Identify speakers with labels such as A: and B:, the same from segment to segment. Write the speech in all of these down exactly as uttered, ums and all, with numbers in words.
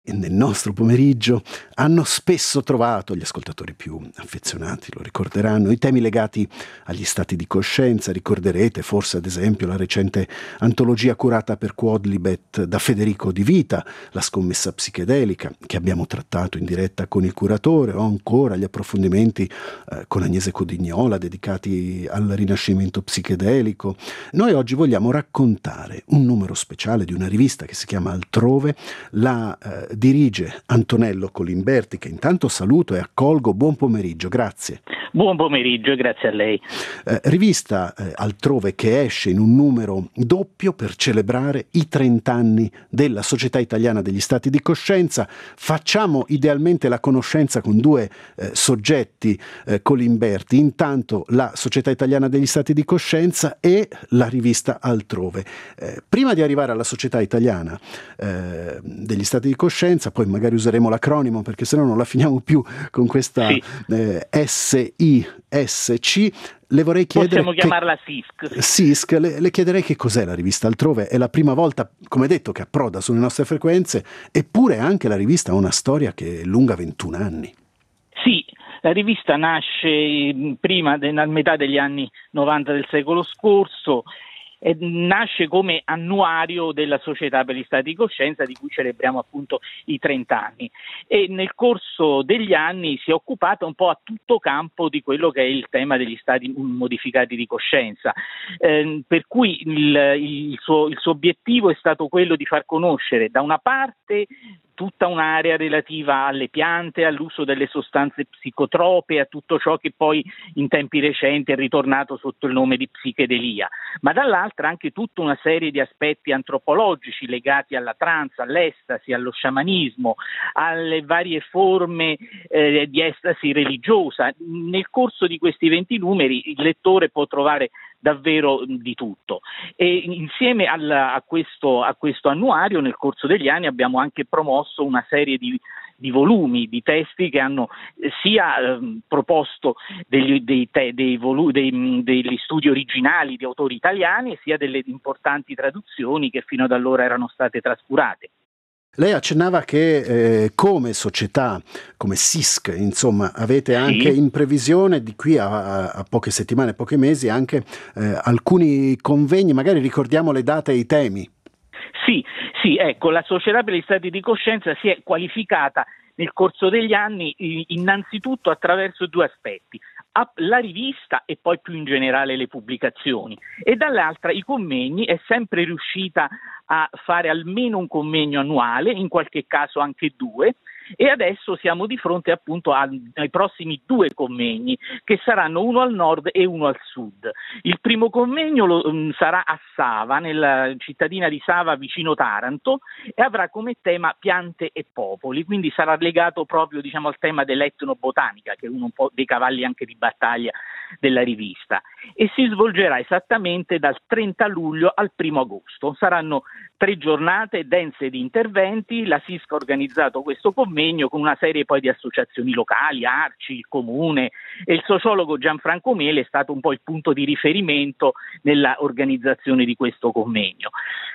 A: nel nostro pomeriggio hanno spesso trovato, gli ascoltatori più affezionati lo ricorderanno, i temi legati agli stati di coscienza. Ricorderete forse ad esempio la recente antologia curata per Quodlibet da Federico Di Vita, La scommessa psichedelica, che abbiamo trattato in diretta con il curatore, o ancora gli approfondimenti eh, con Agnese Codignola dedicati al rinascimento psichedelico. Noi oggi vogliamo raccontare un numero speciale di una rivista che si chiama Altrove. La eh, dirige Antonello Colimberti, che intanto saluto e accolgo. Buon pomeriggio, grazie.
B: Buon pomeriggio e grazie a lei.
A: Eh, rivista eh, Altrove che esce in un numero doppio per celebrare i trent'anni della Società Italiana degli Stati di Coscienza. Facciamo idealmente la conoscenza con due eh, soggetti eh, Colimberti, intanto la Società Italiana degli Stati di Coscienza e la rivista Altrove. Eh, prima di arrivare alla Società Italiana eh, degli Stati di Coscienza, poi magari useremo l'acronimo perché sennò non la finiamo più con questa sì. eh, S I S C. Le vorrei chiedere,
B: possiamo chiamarla S I S C.
A: S I S C, le, le chiederei che cos'è la rivista Altrove. È la prima volta, come detto, che approda sulle nostre frequenze, eppure anche la rivista ha una storia che è lunga ventuno anni.
B: Sì, la rivista nasce prima, nella metà degli anni novanta del secolo scorso, e nasce come annuario della Società per gli Stati di Coscienza, di cui celebriamo appunto i trent'anni, e nel corso degli anni si è occupata un po' a tutto campo di quello che è il tema degli stati modificati di coscienza, eh, per cui il, il, suo, il suo obiettivo è stato quello di far conoscere da una parte tutta un'area relativa alle piante, all'uso delle sostanze psicotrope, a tutto ciò che poi in tempi recenti è ritornato sotto il nome di psichedelia, ma dall'altra anche tutta una serie di aspetti antropologici legati alla trance, all'estasi, allo sciamanismo, alle varie forme eh, di estasi religiosa. Nel corso di questi venti numeri il lettore può trovare davvero di tutto, e insieme al, a, questo, a questo annuario nel corso degli anni abbiamo anche promosso una serie di, di volumi, di testi che hanno sia eh, proposto degli, dei te, dei volu, dei, degli studi originali di autori italiani, sia delle importanti traduzioni che fino ad allora erano state trascurate.
A: Lei accennava che eh, come società, come S I S C, insomma, avete anche sì. in previsione di qui a, a poche settimane, pochi mesi, anche eh, alcuni convegni. Magari ricordiamo le date e i temi.
B: Sì, sì, ecco, la Società per gli Stati di Coscienza si è qualificata nel corso degli anni innanzitutto attraverso due aspetti: la rivista e poi più in generale le pubblicazioni, e dall'altra i convegni. È sempre riuscita a fare almeno un convegno annuale, in qualche caso anche due, e adesso siamo di fronte appunto ai, ai prossimi due convegni, che saranno uno al nord e uno al sud. Il primo convegno lo, um, sarà a Sava, nella cittadina di Sava vicino Taranto, e avrà come tema piante e popoli, quindi sarà legato proprio, diciamo, al tema dell'etnobotanica, che è uno un po' dei cavalli anche di battaglia della rivista, e si svolgerà esattamente dal trenta luglio al primo agosto. Saranno tre giornate dense di interventi. La S I S C ha organizzato questo convegno con una serie poi di associazioni locali, Arci, il Comune, e il sociologo Gianfranco Mele è stato un po' il punto di riferimento nella organizzazione di questo convegno.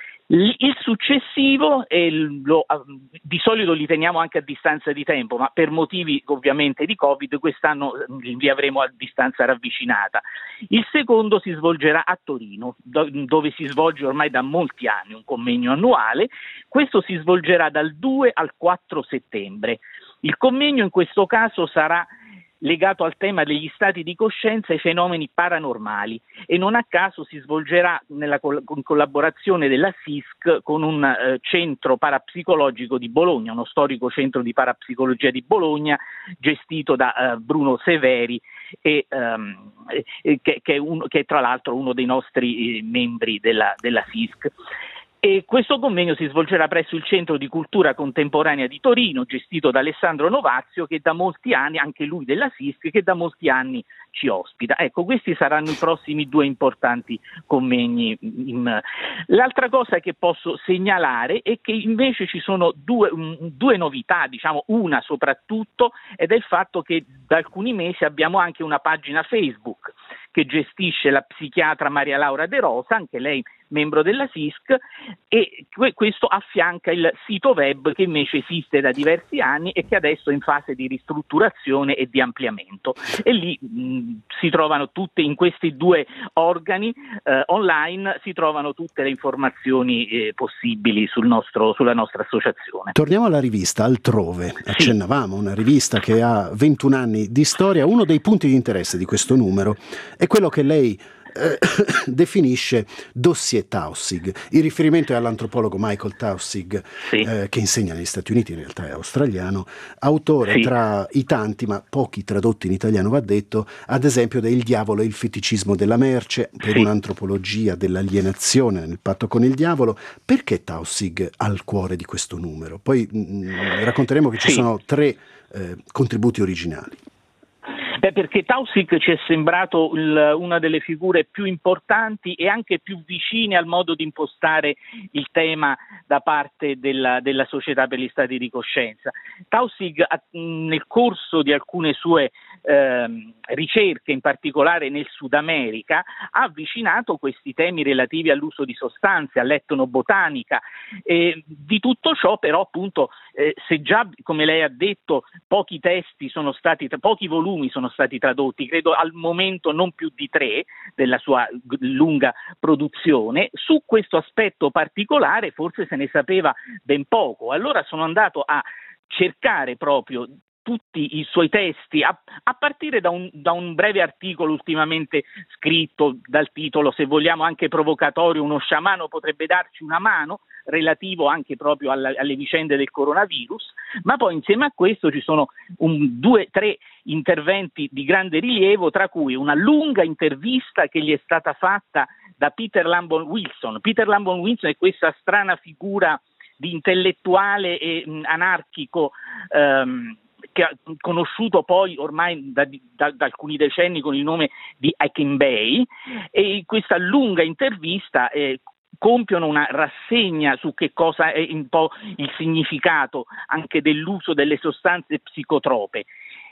B: Il successivo, eh, lo, di solito li teniamo anche a distanza di tempo, ma per motivi ovviamente di Covid quest'anno li avremo a distanza ravvicinata. Il secondo si svolgerà a Torino, do, dove si svolge ormai da molti anni un convegno annuale. Questo si svolgerà dal due al quattro settembre. Il convegno in questo caso sarà legato al tema degli stati di coscienza e fenomeni paranormali, e non a caso si svolgerà nella col- in collaborazione della S I S C con un eh, centro parapsicologico di Bologna, uno storico centro di parapsicologia di Bologna gestito da eh, Bruno Severi, e, um, e, che, che, è un, che è tra l'altro uno dei nostri eh, membri della, della S I S C. E questo convegno si svolgerà presso il Centro di Cultura Contemporanea di Torino, gestito da Alessandro Novazio, che da molti anni, anche lui della S I S C, che da molti anni ci ospita. Ecco, questi saranno i prossimi due importanti convegni. L'altra cosa che posso segnalare è che invece ci sono due, due novità, diciamo una soprattutto, ed è il fatto che da alcuni mesi abbiamo anche una pagina Facebook che gestisce la psichiatra Maria Laura De Rosa, anche lei membro della S I S C, e questo affianca il sito web che invece esiste da diversi anni e che adesso è in fase di ristrutturazione e di ampliamento, e lì mh, si trovano tutte, in questi due organi eh, online si trovano tutte le informazioni eh, possibili sul nostro, sulla nostra associazione.
A: Torniamo alla rivista Altrove, accennavamo, una rivista che ha ventuno anni di storia. Uno dei punti di interesse di questo numero è quello che lei Eh, definisce dossier Taussig. Il riferimento è all'antropologo Michael Taussig, sì. eh, che insegna negli Stati Uniti, in realtà è australiano, autore sì. tra i tanti, ma pochi tradotti in italiano va detto, ad esempio del diavolo e il feticismo della merce, per sì. un'antropologia dell'alienazione nel patto con il diavolo. Perché Taussig al cuore di questo numero? Poi mh, racconteremo che ci sì. sono tre eh, contributi originali.
B: Beh, perché Taussig ci è sembrato il, una delle figure più importanti e anche più vicine al modo di impostare il tema da parte della, della Società per gli Stati di Coscienza. Taussig ha, nel corso di alcune sue eh, ricerche, in particolare nel Sud America, ha avvicinato questi temi relativi all'uso di sostanze, all'etnobotanica. Eh, di tutto ciò però appunto eh, se già, come lei ha detto, pochi testi sono stati, pochi volumi sono stati tradotti, credo al momento non più di tre della sua lunga produzione, su questo aspetto particolare forse se ne sapeva ben poco. Allora sono andato a cercare proprio tutti i suoi testi, a, a partire da un, da un breve articolo ultimamente scritto dal titolo, se vogliamo anche provocatorio, Uno sciamano potrebbe darci una mano, relativo anche proprio alla, alle vicende del coronavirus, ma poi insieme a questo ci sono un, due, tre interventi di grande rilievo, tra cui una lunga intervista che gli è stata fatta da Peter Lambon Wilson. Peter Lambon Wilson è questa strana figura di intellettuale e mh, anarchico ehm, che ha conosciuto poi ormai da, da, da alcuni decenni con il nome di Akinbei, e in questa lunga intervista eh, compiono una rassegna su che cosa è un po' il significato anche dell'uso delle sostanze psicotrope.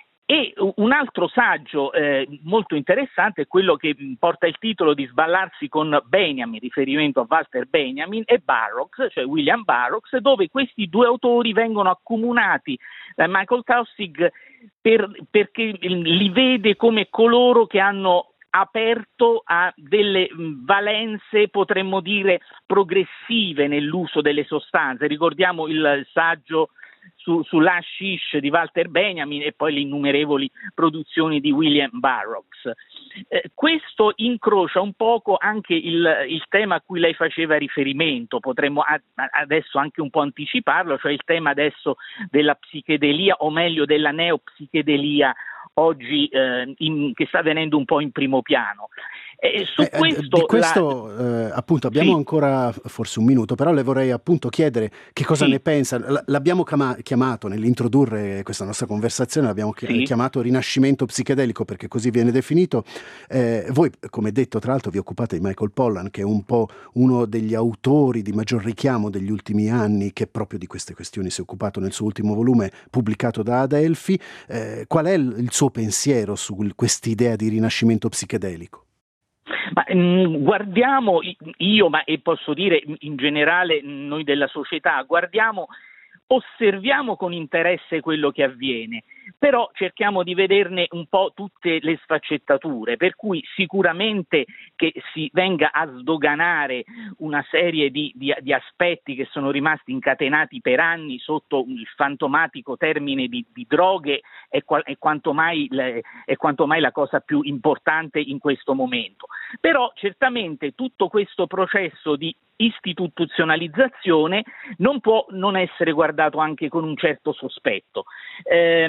B: E un altro saggio eh, molto interessante è quello che porta il titolo di Sballarsi con Benjamin, riferimento a Walter Benjamin, e Burroughs, cioè William Burroughs, dove questi due autori vengono accomunati da Michael Taussig per, perché li vede come coloro che hanno aperto a delle valenze, potremmo dire, progressive nell'uso delle sostanze. Ricordiamo il saggio su, sull'hashish di Walter Benjamin e poi le innumerevoli produzioni di William Burroughs. Eh, questo incrocia un poco anche il, il tema a cui lei faceva riferimento, potremmo a, adesso anche un po' anticiparlo, cioè il tema adesso della psichedelia, o meglio della neopsichedelia, oggi eh, in, che sta venendo un po' in primo piano. Eh, su
A: eh,
B: questo,
A: di questo
B: la...
A: eh, appunto abbiamo
B: sì.
A: ancora forse un minuto, però le vorrei appunto chiedere che cosa
B: sì.
A: ne pensa. L- l'abbiamo chiama- chiamato nell'introdurre questa nostra conversazione, l'abbiamo chi-
B: sì.
A: chiamato rinascimento psichedelico, perché così viene definito. Eh, voi, come detto, tra l'altro vi occupate di Michael Pollan, che è un po' uno degli autori di maggior richiamo degli ultimi anni, che proprio di queste questioni si è occupato nel suo ultimo volume pubblicato da Adelphi. Eh, qual è il, il suo pensiero su quest'idea di rinascimento psichedelico?
B: Ma, mh, guardiamo, io ma e posso dire in generale noi della società, guardiamo, osserviamo con interesse quello che avviene, però cerchiamo di vederne un po' tutte le sfaccettature, per cui sicuramente che si venga a sdoganare una serie di, di, di aspetti che sono rimasti incatenati per anni sotto il fantomatico termine di, di droghe è, qua, è, quanto mai, è quanto mai la cosa più importante in questo momento. Però certamente tutto questo processo di istituzionalizzazione non può non essere guardato anche con un certo sospetto. Eh,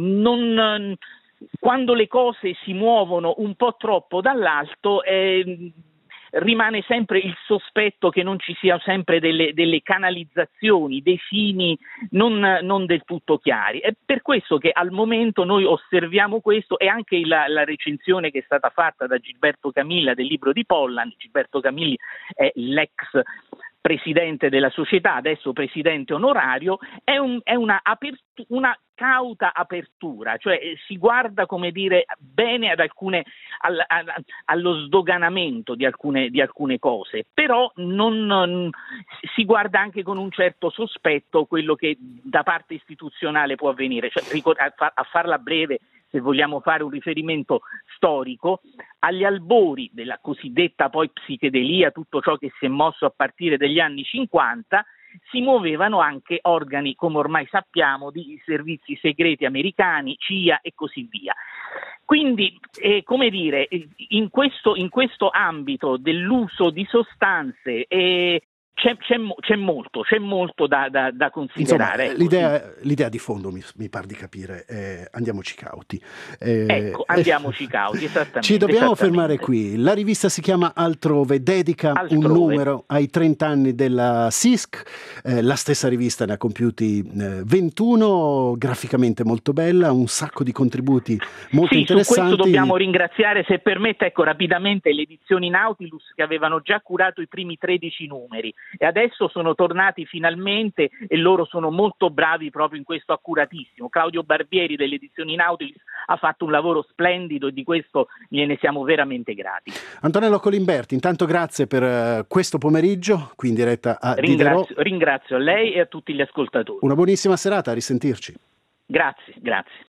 B: non, quando le cose si muovono un po' troppo dall'alto eh, rimane sempre il sospetto che non ci siano sempre delle, delle canalizzazioni, dei fini non, non del tutto chiari. È per questo che al momento noi osserviamo questo, e anche la, la recensione che è stata fatta da Gilberto Camilla del libro di Pollan. Gilberto Camilli è l'ex presidente della società, adesso presidente onorario, è, un, è una, apertu- una cauta apertura, cioè si guarda, come dire, bene ad alcune, al, al, allo sdoganamento di alcune, di alcune cose, però non, non, si guarda anche con un certo sospetto quello che da parte istituzionale può avvenire. Cioè, a, a farla breve, se vogliamo fare un riferimento storico, agli albori della cosiddetta poi psichedelia, tutto ciò che si è mosso a partire dagli anni cinquanta, si muovevano anche organi, come ormai sappiamo, di servizi segreti americani, C I A e così via. Quindi, eh, come dire, in questo, in questo ambito dell'uso di sostanze eh, C'è, c'è, c'è molto, c'è molto da, da, da considerare.
A: Insomma, l'idea, l'idea di fondo mi, mi par di capire, eh, andiamoci cauti. Eh,
B: ecco, andiamoci cauti, esattamente.
A: Ci dobbiamo
B: esattamente.
A: fermare qui. La rivista si chiama Altrove, dedica Altrove. un numero ai trenta anni della S I S C. Eh, la stessa rivista ne ha compiuti eh, ventuno, graficamente molto bella, un sacco di contributi molto
B: sì,
A: interessanti.
B: Su questo dobbiamo ringraziare, se permette, ecco, rapidamente le edizioni Nautilus, che avevano già curato i primi tredici numeri. E adesso sono tornati finalmente e loro sono molto bravi proprio in questo, accuratissimo. Claudio Barbieri delle edizioni Nautilus ha fatto un lavoro splendido e di questo gliene siamo veramente grati.
A: Antonello Colimberti, intanto grazie per uh, questo pomeriggio qui in diretta a
B: ringrazio,
A: Diderot.
B: Ringrazio a lei e a tutti gli ascoltatori.
A: Una buonissima serata, a risentirci.
B: Grazie, grazie.